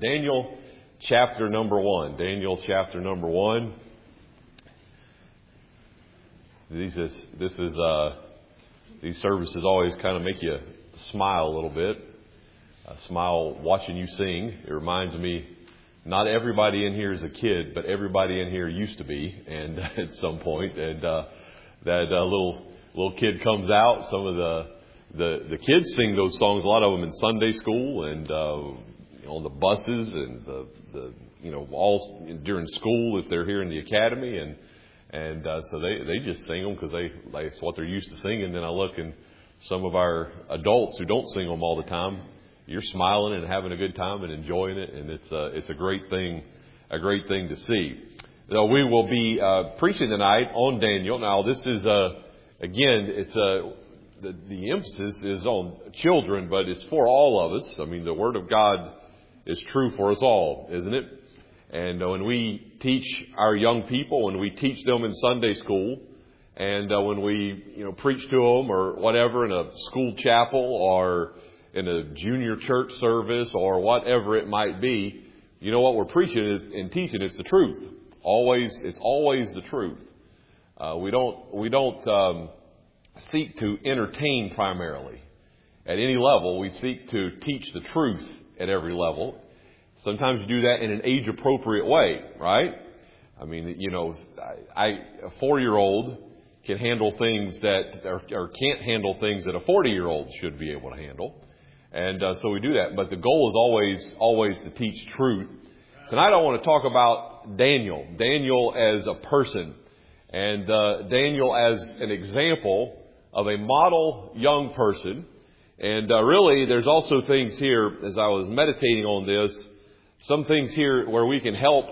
Daniel chapter number 1. Daniel chapter number 1. These services always kind of make you smile a little bit. Smile watching you sing. It reminds me, not everybody in here is a kid, but everybody in here used to be, and at some point, and that little kid comes out. Some of the kids sing those songs, a lot of them in Sunday school and on the buses and the all during school if they're here in the academy, and so they just sing them because that's what they're used to singing. And then I look, and some of our adults who don't sing them all the time, you're smiling and having a good time and enjoying it, and it's a great thing to see. So we will be preaching tonight on Daniel. Now this is again, it's the emphasis is on children, but it's for all of us. I mean, the Word of God is true for us all, isn't it? And when we teach our young people, when we teach them in Sunday school, and when we preach to them or whatever in a school chapel or in a junior church service or whatever it might be, what we're preaching is and teaching is the truth. It's always the truth. We don't seek to entertain primarily at any level. We seek to teach the truth at every level. Sometimes you do that in an age-appropriate way, right? I mean, a 4-year-old can handle things that or can't handle things that a 40-year-old should be able to handle. And so we do that. But the goal is always to teach truth. Tonight I want to talk about Daniel as a person, and Daniel as an example of a model young person. And really, there's also things here, as I was meditating on this, some things here where we can help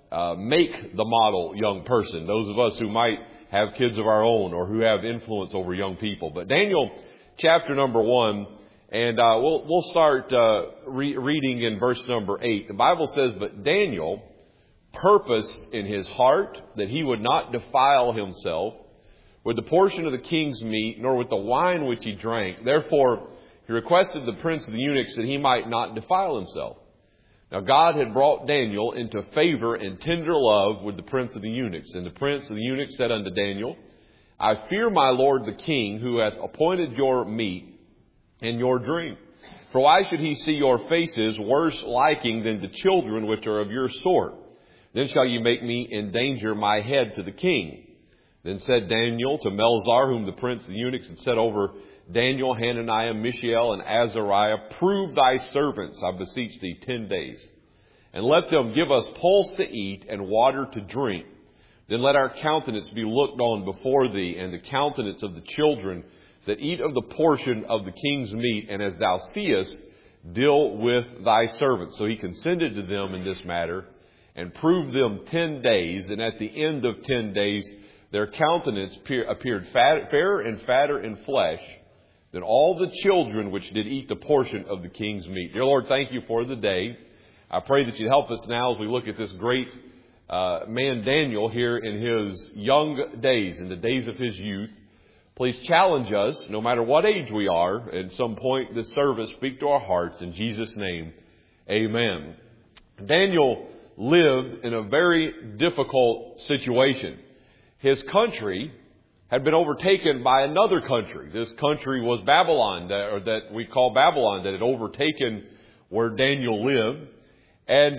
make the model young person, those of us who might have kids of our own or who have influence over young people. But Daniel chapter number 1, and we'll start reading in verse number 8. The Bible says, "But Daniel purposed in his heart that he would not defile himself with the portion of the king's meat, nor with the wine which he drank. Therefore, he requested the prince of the eunuchs that he might not defile himself. Now God had brought Daniel into favor and tender love with the prince of the eunuchs. And the prince of the eunuchs said unto Daniel, I fear my lord the king, who hath appointed your meat and your drink. For why should he see your faces worse liking than the children which are of your sort? Then shall you make me endanger my head to the king. Then said Daniel to Melzar, whom the prince of the eunuchs had set over Daniel, Hananiah, Mishael, and Azariah, prove thy servants, I beseech thee, 10 days. And let them give us pulse to eat and water to drink. Then let our countenance be looked on before thee, and the countenance of the children that eat of the portion of the king's meat. And as thou seest, deal with thy servants." So he consented to them in this matter, and proved them 10 days. And at the end of 10 days, their countenance appeared fairer and fatter in flesh than all the children which did eat the portion of the king's meat. Dear Lord, thank you for the day. I pray that you help us now as we look at this great man Daniel here in his young days, in the days of his youth. Please challenge us, no matter what age we are. At some point this service, speak to our hearts. In Jesus' name, amen. Daniel lived in a very difficult situation. His country had been overtaken by another country. This country was Babylon, that we call Babylon, that had overtaken where Daniel lived. And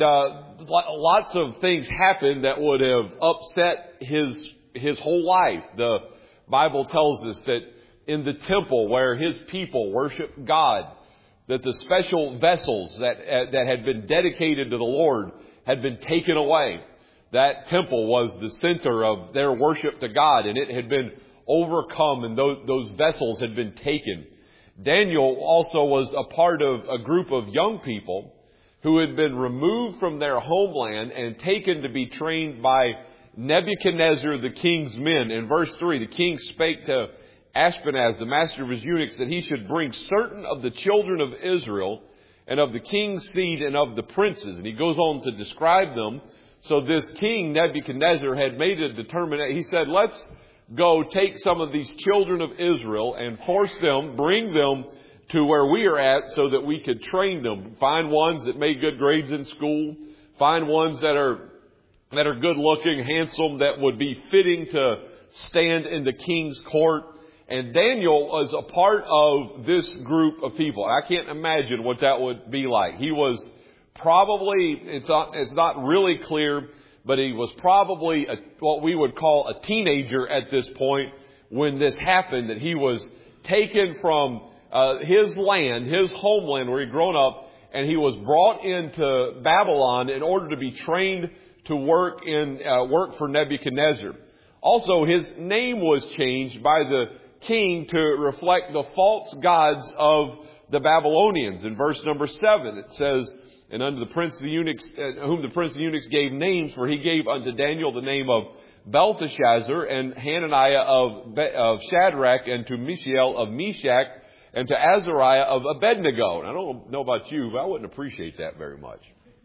lots of things happened that would have upset his whole life. The Bible tells us that in the temple where his people worshiped God, that the special vessels that had been dedicated to the Lord had been taken away. That temple was the center of their worship to God, and it had been overcome, and those vessels had been taken. Daniel also was a part of a group of young people who had been removed from their homeland and taken to be trained by Nebuchadnezzar, the king's men. In verse 3, the king spake to Ashpenaz, the master of his eunuchs, that he should bring certain of the children of Israel and of the king's seed and of the princes. And he goes on to describe them. So this king Nebuchadnezzar had made a determination. He said, let's go take some of these children of Israel and force them, bring them to where we are at so that we could train them. Find ones that made good grades in school. Find ones that are good looking, handsome, that would be fitting to stand in the king's court. And Daniel was a part of this group of people. I can't imagine what that would be like. He was probably, it's not really clear, but he was probably what we would call a teenager at this point when this happened, that he was taken from his land, his homeland where he'd grown up, and he was brought into Babylon in order to be trained to work for Nebuchadnezzar. Also, his name was changed by the king to reflect the false gods of the Babylonians. In verse number 7, it says, "And unto the prince of the eunuchs, whom the prince of the eunuchs gave names, for he gave unto Daniel the name of Belteshazzar, and Hananiah of Shadrach, and to Mishael of Meshach, and to Azariah of Abednego." And I don't know about you, but I wouldn't appreciate that very much.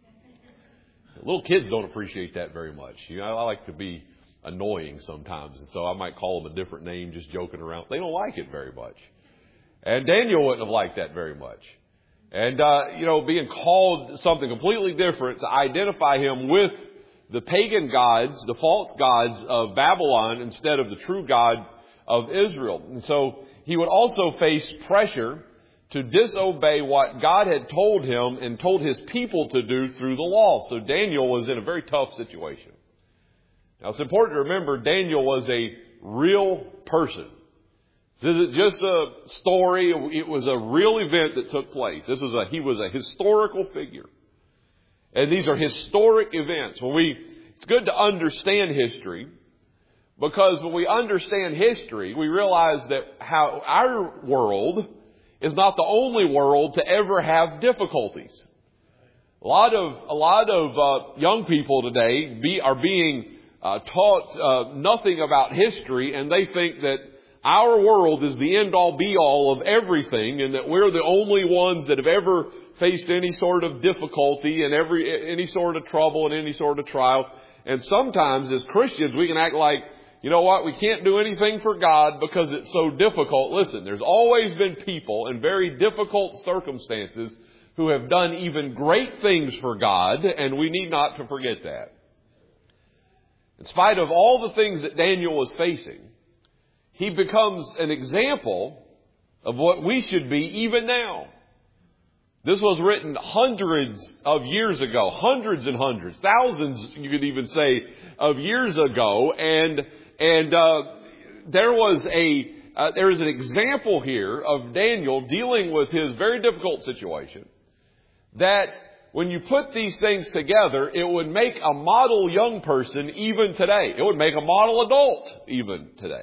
Little kids don't appreciate that very much. I like to be annoying sometimes, and so I might call them a different name, just joking around. They don't like it very much. And Daniel wouldn't have liked that very much. And, being called something completely different to identify him with the pagan gods, the false gods of Babylon instead of the true God of Israel. And so he would also face pressure to disobey what God had told him and told his people to do through the law. So Daniel was in a very tough situation. Now it's important to remember Daniel was a real person. This isn't just a story. It was a real event that took place. He was a historical figure. And these are historic events. It's good to understand history, because when we understand history, we realize that how our world is not the only world to ever have difficulties. A lot of young people today are being taught nothing about history, and they think that our world is the end-all be-all of everything, and that we're the only ones that have ever faced any sort of difficulty and any sort of trouble and any sort of trial. And sometimes as Christians we can act like, you know what, we can't do anything for God because it's so difficult. Listen, there's always been people in very difficult circumstances who have done even great things for God, and we need not to forget that. In spite of all the things that Daniel was facing, he becomes an example of what we should be even now. This was written hundreds of years ago, hundreds and hundreds, thousands, you could even say, of years ago. And there is an example here of Daniel dealing with his very difficult situation, that when you put these things together, it would make a model young person even today. It would make a model adult even today.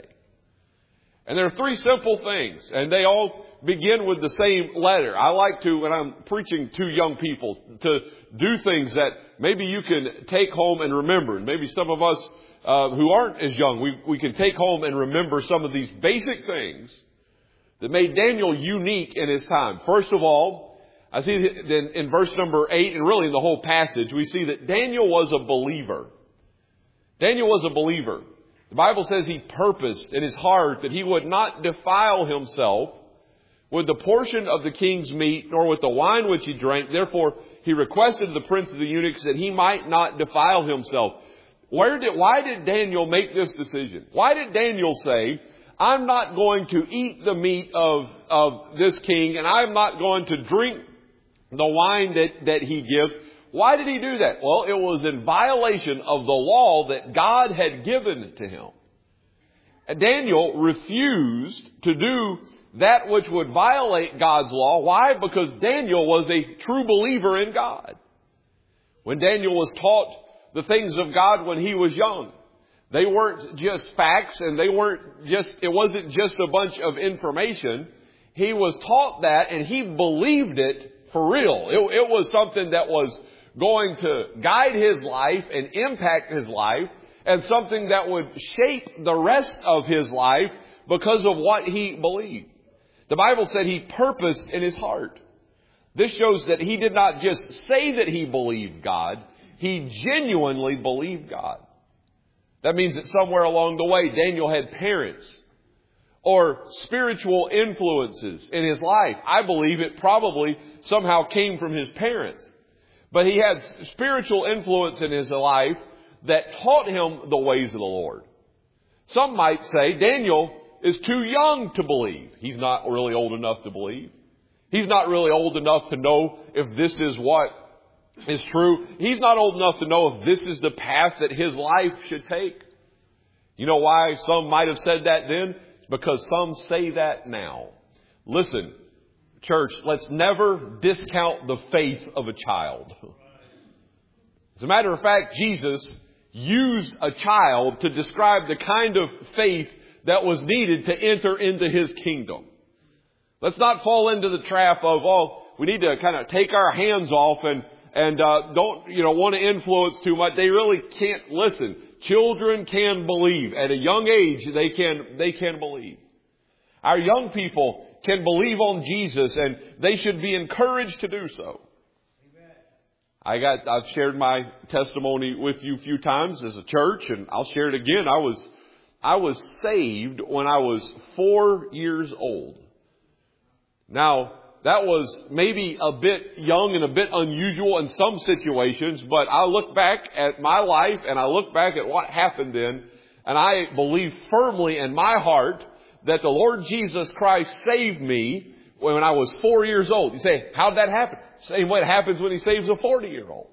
And there are three simple things, and they all begin with the same letter. I like to, when I'm preaching to young people, to do things that maybe you can take home and remember. And maybe some of us who aren't as young, we can take home and remember some of these basic things that made Daniel unique in his time. First of all, I see that in verse number 8, and really in the whole passage, we see that Daniel was a believer. Daniel was a believer. The Bible says he purposed in his heart that he would not defile himself with the portion of the king's meat, nor with the wine which he drank. Therefore, he requested of the prince of the eunuchs that he might not defile himself. Why did Daniel make this decision? Why did Daniel say, I'm not going to eat the meat of this king, and I'm not going to drink the wine that he gives? Why did he do that? Well, it was in violation of the law that God had given to him. And Daniel refused to do that which would violate God's law. Why? Because Daniel was a true believer in God. When Daniel was taught the things of God when he was young, they weren't just facts, and it wasn't just a bunch of information. He was taught that, and he believed it for real. It was something that was going to guide his life and impact his life, and something that would shape the rest of his life because of what he believed. The Bible said he purposed in his heart. This shows that he did not just say that he believed God, he genuinely believed God. That means that somewhere along the way, Daniel had parents, or spiritual influences in his life. I believe it probably somehow came from his parents. But he had spiritual influence in his life that taught him the ways of the Lord. Some might say Daniel is too young to believe. He's not really old enough to believe. He's not really old enough to know if this is what is true. He's not old enough to know if this is the path that his life should take. You know why some might have said that then? Because some say that now. Listen, church, let's never discount the faith of a child. As a matter of fact, Jesus used a child to describe the kind of faith that was needed to enter into his kingdom. Let's not fall into the trap of, we need to kind of take our hands off and don't, want to influence too much. They really can't listen. Children can believe. At a young age, they can believe. Our young people can believe on Jesus, and they should be encouraged to do so. I've shared my testimony with you a few times as a church, and I'll share it again. I was saved when I was 4 years old. Now, that was maybe a bit young and a bit unusual in some situations, but I look back at my life and I look back at what happened then, and I believe firmly in my heart that the Lord Jesus Christ saved me when I was 4 years old. You say, how did that happen? Same way it happens when he saves a 40-year-old.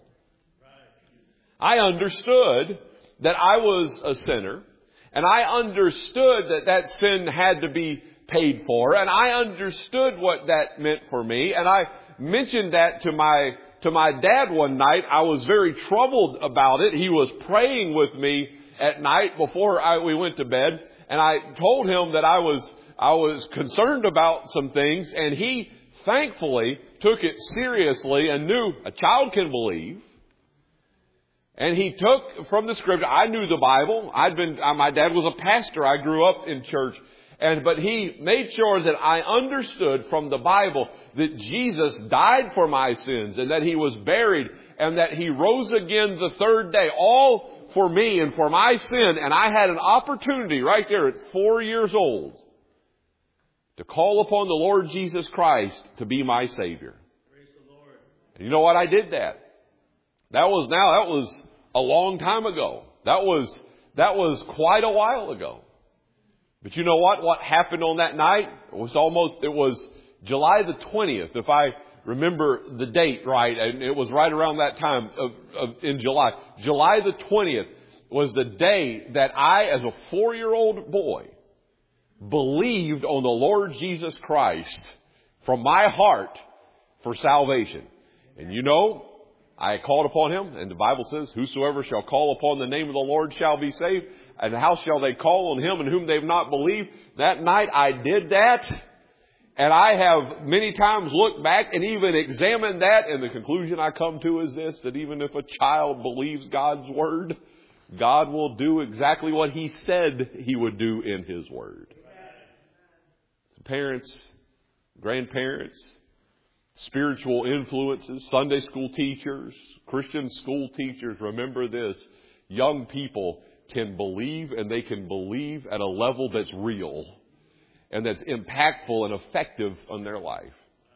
I understood that I was a sinner, and I understood that sin had to be paid for, and I understood what that meant for me, and I mentioned that to my dad one night. I was very troubled about it. He was praying with me at night before we went to bed, and I told him that I was concerned about some things, and he thankfully took it seriously and knew a child can believe. And he took from the scripture. I knew the Bible. My dad was a pastor. I grew up in church. But he made sure that I understood from the Bible that Jesus died for my sins and that he was buried and that he rose again the third day, all for me and for my sin. And I had an opportunity right there at 4 years old to call upon the Lord Jesus Christ to be my Savior. Praise the Lord. And you know what? I did that. That was a long time ago. That was quite a while ago. But you know what? What happened on that night? It was July the 20th, if I remember the date right. And it was right around that time in July. July the 20th was the day that I, as a 4-year-old boy, believed on the Lord Jesus Christ from my heart for salvation. And I called upon him, and the Bible says, whosoever shall call upon the name of the Lord shall be saved. And how shall they call on him in whom they've not believed? That night I did that. And I have many times looked back and even examined that. And the conclusion I come to is this, that even if a child believes God's word, God will do exactly what he said he would do in his word. So parents, grandparents, spiritual influences, Sunday school teachers, Christian school teachers, remember this. Young people can believe, and they can believe at a level that's real and that's impactful and effective on their life.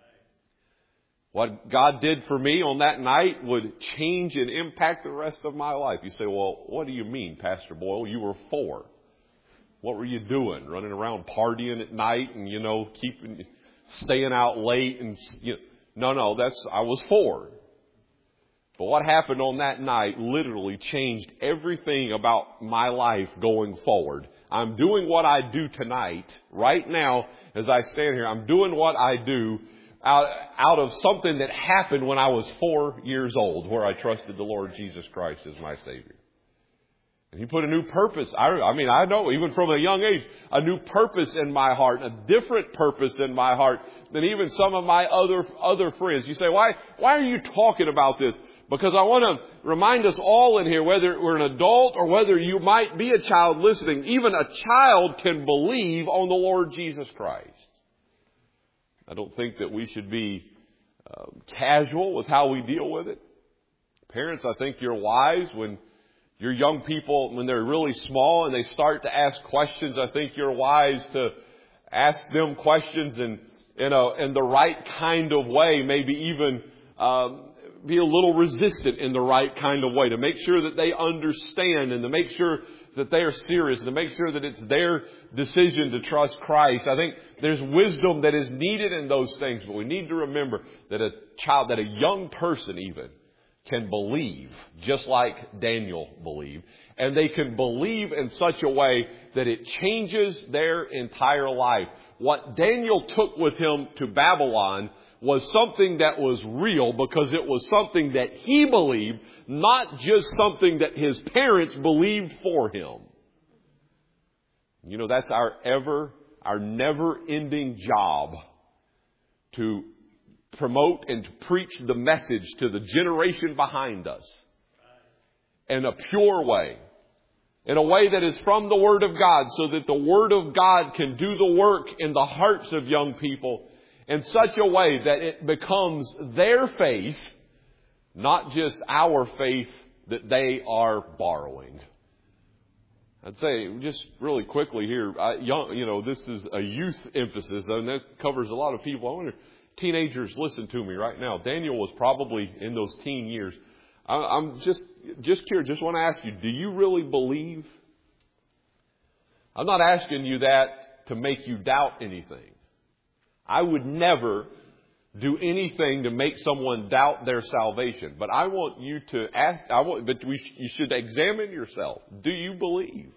What God did for me on that night would change and impact the rest of my life. You say, well, what do you mean, Pastor Boyle? You were 4. What were you doing? Running around partying at night and, staying out late and, No, I was 4. But what happened on that night literally changed everything about my life going forward. I'm doing what I do tonight, right now, as I stand here. I'm doing what I do out of something that happened when I was 4 years old, where I trusted the Lord Jesus Christ as my Savior. And he put a new purpose. I know even from a young age, a new purpose in my heart, a different purpose in my heart than even some of my other friends. You say, why are you talking about this? Because I want to remind us all in here, whether we're an adult or whether you might be a child listening, even a child can believe on the Lord Jesus Christ. I don't think that we should be casual with how we deal with it. Parents, I think you're wise when your young people, when they're really small and they start to ask questions. I think you're wise to ask them questions in the right kind of way, maybe even be a little resistant in the right kind of way, to make sure that they understand and to make sure that they are serious, and to make sure that it's their decision to trust Christ. I think there's wisdom that is needed in those things, but we need to remember that a young person even can believe just like Daniel believed. And they can believe in such a way that it changes their entire life. What Daniel took with him to Babylon was something that was real, because it was something that he believed, not just something that his parents believed for him. You know, that's our never-ending job, to promote and to preach the message to the generation behind us in a pure way, in a way that is from the Word of God, so that the Word of God can do the work in the hearts of young people in such a way that it becomes their faith, not just our faith that they are borrowing. I'd say just really quickly here, this is a youth emphasis, and that covers a lot of people. I wonder, teenagers, listen to me right now. Daniel was probably in those teen years. I'm just curious, just want to ask you, do you really believe? I'm not asking you that to make you doubt anything. I would never do anything to make someone doubt their salvation. But I want you to ask, you should examine yourself. Do you believe?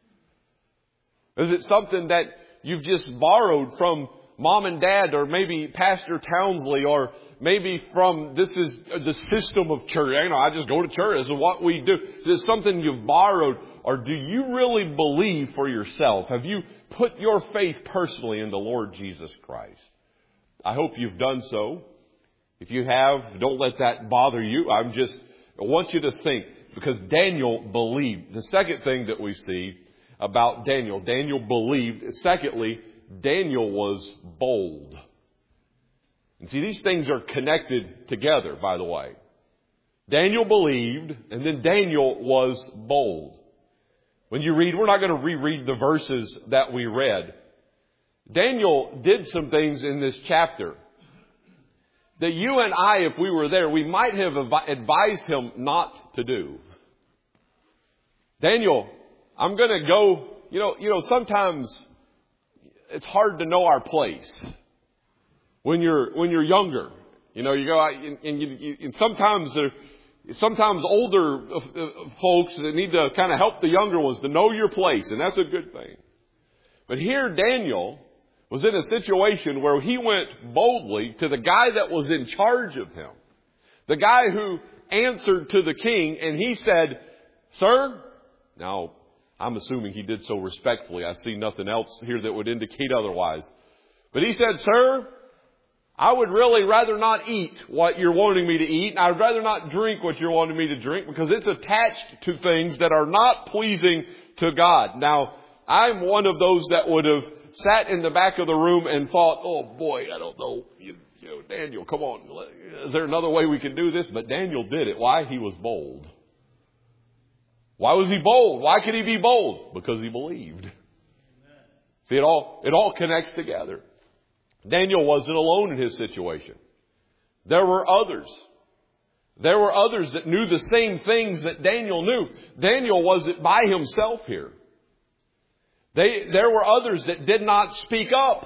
Is it something that you've just borrowed from mom and dad, or maybe Pastor Townsley, or maybe from, this is the system of church. I just go to church. This is what we do. Is it something you've borrowed? Or do you really believe for yourself? Have you put your faith personally in the Lord Jesus Christ? I hope you've done so. If you have, don't let that bother you. I want you to think, because Daniel believed. The second thing that we see about Daniel believed. Secondly, Daniel was bold. And see, these things are connected together, by the way. Daniel believed, and then Daniel was bold. When you read, we're not going to reread the verses that we read. Daniel did some things in this chapter that you and I, if we were there, we might have advised him not to do. Daniel, I'm going to go, sometimes it's hard to know our place when you're younger. You go out and sometimes older folks that need to kind of help the younger ones to know your place, and that's a good thing. But here Daniel was in a situation where he went boldly to the guy that was in charge of him, the guy who answered to the king, and he said, "Sir," now I'm assuming he did so respectfully. I see nothing else here that would indicate otherwise. But he said, "Sir, I would really rather not eat what you're wanting me to eat, and I'd rather not drink what you're wanting me to drink, because it's attached to things that are not pleasing to God." Now, I'm one of those that would have sat in the back of the room and thought, "Oh boy, I don't know, Daniel, come on, is there another way we can do this?" But Daniel did it. Why? He was bold. Why was he bold? Why could he be bold? Because he believed. See, it all connects together. Daniel wasn't alone in his situation. There were others. There were others that knew the same things that Daniel knew. Daniel wasn't by himself here. There were others that did not speak up.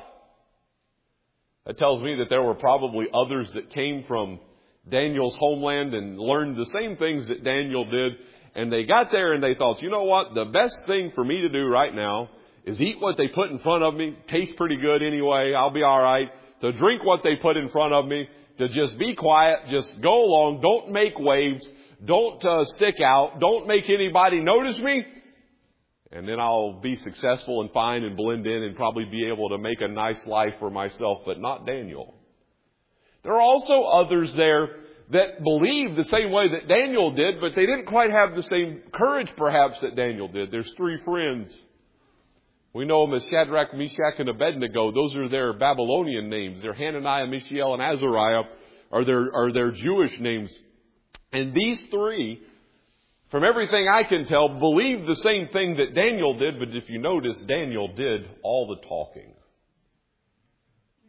That tells me that there were probably others that came from Daniel's homeland and learned the same things that Daniel did. And they got there and they thought, you know what? The best thing for me to do right now is eat what they put in front of me. Tastes pretty good anyway. I'll be all right. To drink what they put in front of me. To just be quiet. Just go along. Don't make waves. Don't stick out. Don't make anybody notice me. And then I'll be successful and fine and blend in and probably be able to make a nice life for myself. But not Daniel. There are also others there that believed the same way that Daniel did, but they didn't quite have the same courage perhaps that Daniel did. There's three friends. We know them as Shadrach, Meshach, and Abednego. Those are their Babylonian names. They're Hananiah, Mishael, and Azariah are their Jewish names. And these three, from everything I can tell, believed the same thing that Daniel did, but if you notice, Daniel did all the talking.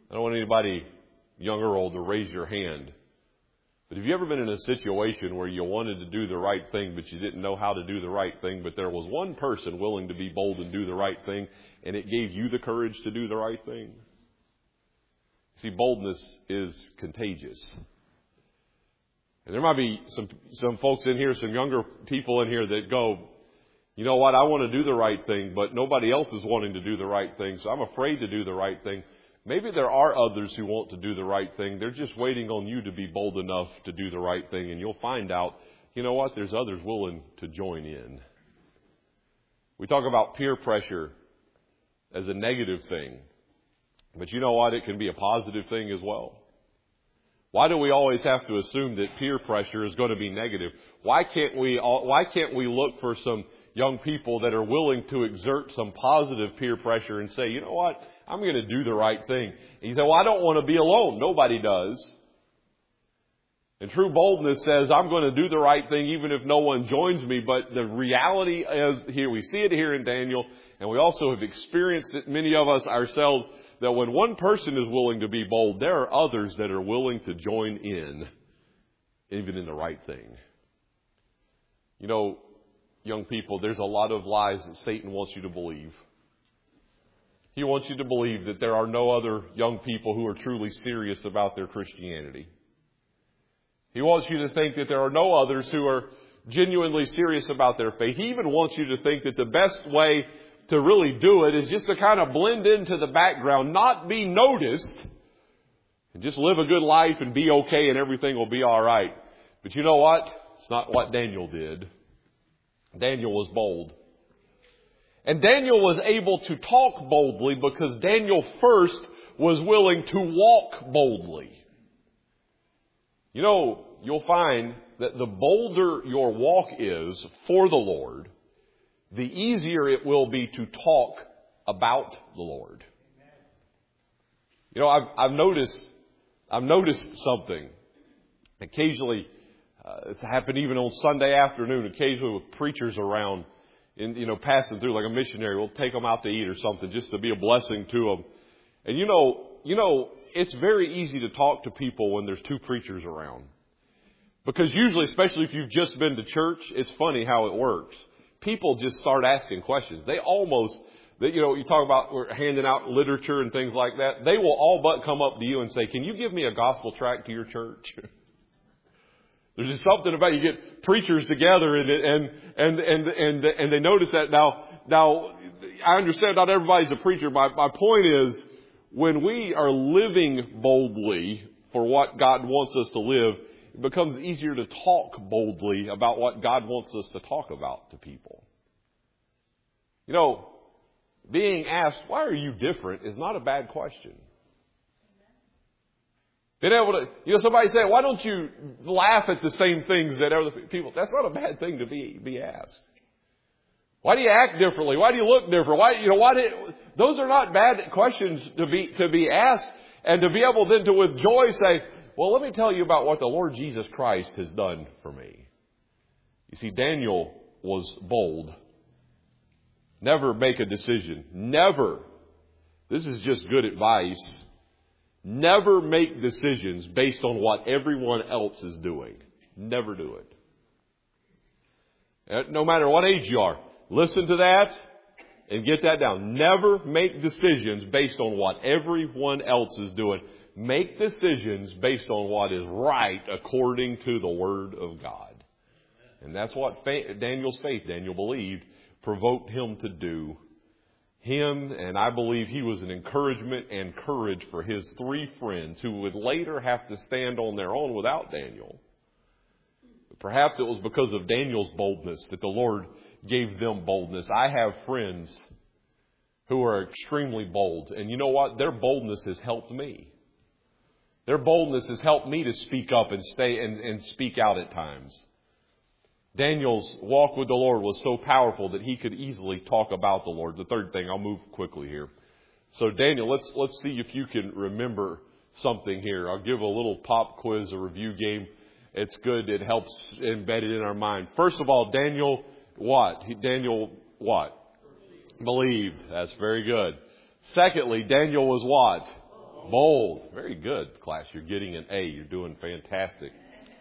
I don't want anybody, young or old, to raise your hand. But have you ever been in a situation where you wanted to do the right thing, but you didn't know how to do the right thing, but there was one person willing to be bold and do the right thing, and it gave you the courage to do the right thing? See, boldness is contagious. And there might be some folks in here, some younger people in here that go, you know what, I want to do the right thing, but nobody else is wanting to do the right thing, so I'm afraid to do the right thing. Maybe there are others who want to do the right thing. They're just waiting on you to be bold enough to do the right thing. And you'll find out, you know what, there's others willing to join in. We talk about peer pressure as a negative thing. But you know what, it can be a positive thing as well. Why do we always have to assume that peer pressure is going to be negative? Why can't we look for some young people that are willing to exert some positive peer pressure and say, you know what, I'm going to do the right thing. And you say, well, I don't want to be alone. Nobody does. And true boldness says, I'm going to do the right thing even if no one joins me. But the reality is here, we see it here in Daniel, and we also have experienced it, many of us ourselves, that when one person is willing to be bold, there are others that are willing to join in, even in the right thing. You know, young people, there's a lot of lies that Satan wants you to believe. He wants you to believe that there are no other young people who are truly serious about their Christianity. He wants you to think that there are no others who are genuinely serious about their faith. He even wants you to think that the best way to really do it is just to kind of blend into the background, not be noticed, and just live a good life and be okay and everything will be all right. But you know what? It's not what Daniel did. Daniel was bold. And Daniel was able to talk boldly because Daniel first was willing to walk boldly. You know, you'll find that the bolder your walk is for the Lord, the easier it will be to talk about the Lord. You know, I've noticed something. Occasionally, it's happened even on Sunday afternoon, occasionally with preachers around, passing through like a missionary. We'll take them out to eat or something just to be a blessing to them. And you know, it's very easy to talk to people when there's two preachers around. Because usually, especially if you've just been to church, it's funny how it works. People just start asking questions. You talk about we're handing out literature and things like that. They will all but come up to you and say, can you give me a gospel tract to your church? There's just something about you get preachers together and they notice that. Now, I understand not everybody's a preacher. My point is, when we are living boldly for what God wants us to live, it becomes easier to talk boldly about what God wants us to talk about to people. You know, being asked, why are you different, is not a bad question. Being able to, somebody said, why don't you laugh at the same things that other people? That's not a bad thing to be asked. Why do you act differently? Why do you look different? Those are not bad questions to be asked, and to be able then to with joy say, well, let me tell you about what the Lord Jesus Christ has done for me. You see, Daniel was bold. Never make a decision. Never. This is just good advice. Never make decisions based on what everyone else is doing. Never do it. No matter what age you are, listen to that and get that down. Never make decisions based on what everyone else is doing. Make decisions based on what is right according to the Word of God. And that's what Daniel's faith, Daniel believed, provoked him to do. Him, and I believe he was an encouragement and courage for his three friends who would later have to stand on their own without Daniel. Perhaps it was because of Daniel's boldness that the Lord gave them boldness. I have friends who are extremely bold. And you know what? Their boldness has helped me. Their boldness has helped me to speak up and stay and speak out at times. Daniel's walk with the Lord was so powerful that he could easily talk about the Lord. The third thing, I'll move quickly here. So Daniel, let's see if you can remember something here. I'll give a little pop quiz, a review game. It's good. It helps embed it in our mind. First of all, Daniel what? Daniel what? Believed. That's very good. Secondly, Daniel was what? Bold. Very good, class. You're getting an A. You're doing fantastic.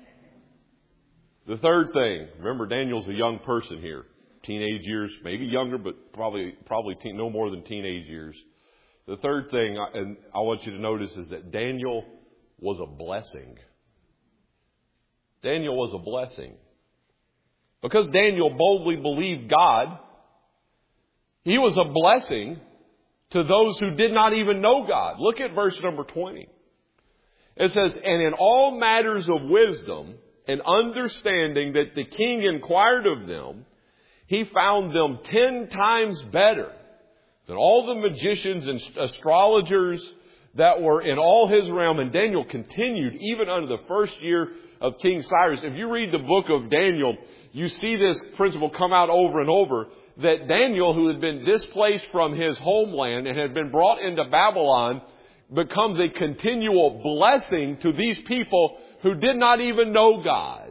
The third thing, remember Daniel's a young person here. Teenage years, maybe younger, but probably no more than teenage years. The third thing, and I want you to notice, is that Daniel was a blessing. Daniel was a blessing. Because Daniel boldly believed God, he was a blessing to those who did not even know God. Look at verse number 20. It says, and in all matters of wisdom and understanding that the king inquired of them, he found them 10 times better than all the magicians and astrologers that were in all his realm. And Daniel continued even under the first year of King Cyrus. If you read the book of Daniel, you see this principle come out over and over, that Daniel, who had been displaced from his homeland and had been brought into Babylon, becomes a continual blessing to these people who did not even know God.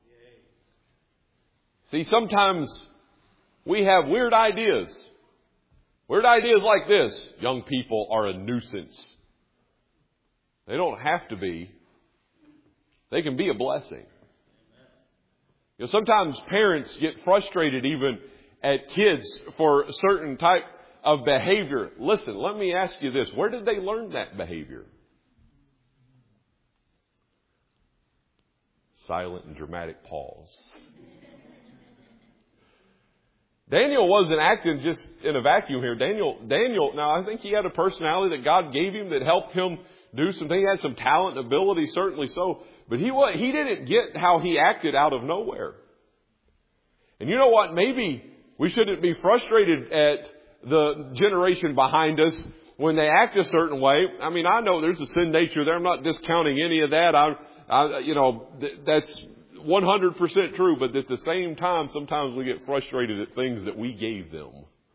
See, sometimes we have weird ideas. Weird ideas like this. Young people are a nuisance. They don't have to be. They can be a blessing. You know, sometimes parents get frustrated even at kids for a certain type of behavior. Listen, let me ask you this. Where did they learn that behavior? Silent and dramatic pause. Daniel wasn't acting just in a vacuum here. Daniel, now I think he had a personality that God gave him that helped him do some things. He had some talent and ability, certainly so. But he didn't get how he acted out of nowhere. And you know what? Maybe we shouldn't be frustrated at the generation behind us when they act a certain way. I mean, I know there's a sin nature there. I'm not discounting any of that. That's 100% true. But at the same time, sometimes we get frustrated at things that we gave them.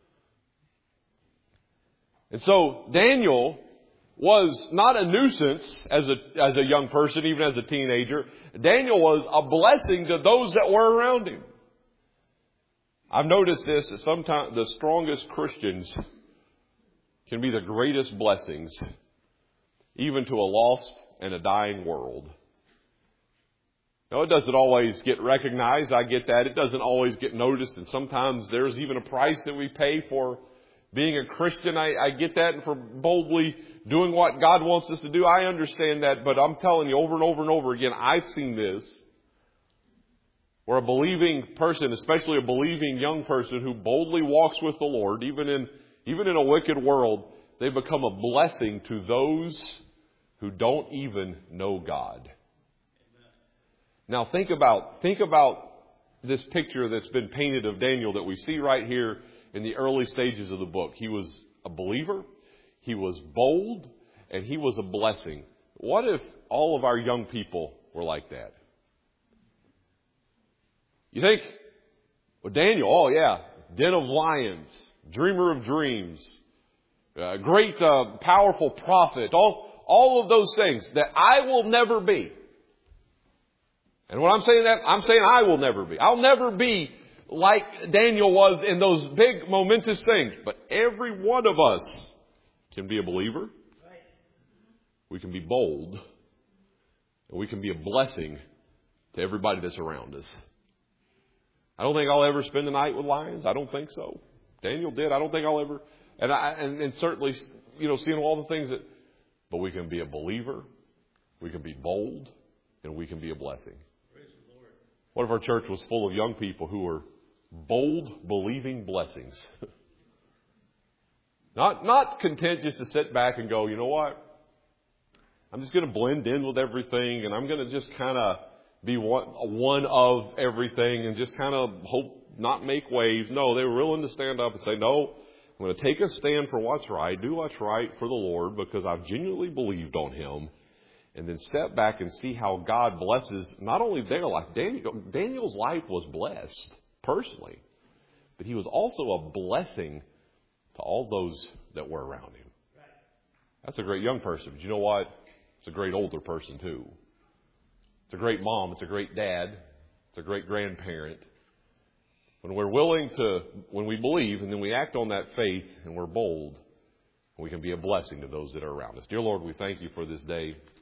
And so Daniel was not a nuisance as a young person, even as a teenager. Daniel was a blessing to those that were around him. I've noticed this, that sometimes the strongest Christians can be the greatest blessings, even to a lost and a dying world. Now, it doesn't always get recognized. I get that. It doesn't always get noticed. And sometimes there's even a price that we pay for being a Christian. I get that. And for boldly doing what God wants us to do. I understand that. But I'm telling you over and over and over again, I've seen this. Where a believing person, especially a believing young person who boldly walks with the Lord, even in a wicked world, they become a blessing to those who don't even know God. Now think about this picture that's been painted of Daniel that we see right here in the early stages of the book. He was a believer, he was bold, and he was a blessing. What if all of our young people were like that? You think, well, Daniel, oh yeah, den of lions, dreamer of dreams, great, powerful prophet, all of those things that I will never be. And when I'm saying that, I'm saying I will never be. I'll never be like Daniel was in those big momentous things. But every one of us can be a believer. We can be bold. And we can be a blessing to everybody that's around us. I don't think I'll ever spend the night with lions. I don't think so. Daniel did. I don't think I'll ever. And certainly, seeing all the things that. But we can be a believer. We can be bold. And we can be a blessing. What if our church was full of young people who were bold, believing blessings? Not content just to sit back and go, you know what? I'm just going to blend in with everything, and I'm going to just kind of be one of everything and just kind of hope not make waves. No, they were willing to stand up and say, no, I'm going to take a stand for what's right, do what's right for the Lord because I've genuinely believed on Him. And then step back and see how God blesses not only their life. Daniel's life was blessed personally, but he was also a blessing to all those that were around him. That's a great young person. But you know what? It's a great older person too. It's a great mom. It's a great dad. It's a great grandparent. When we believe and then we act on that faith and we're bold, We can be a blessing to those that are around us. Dear Lord, we thank you for this day.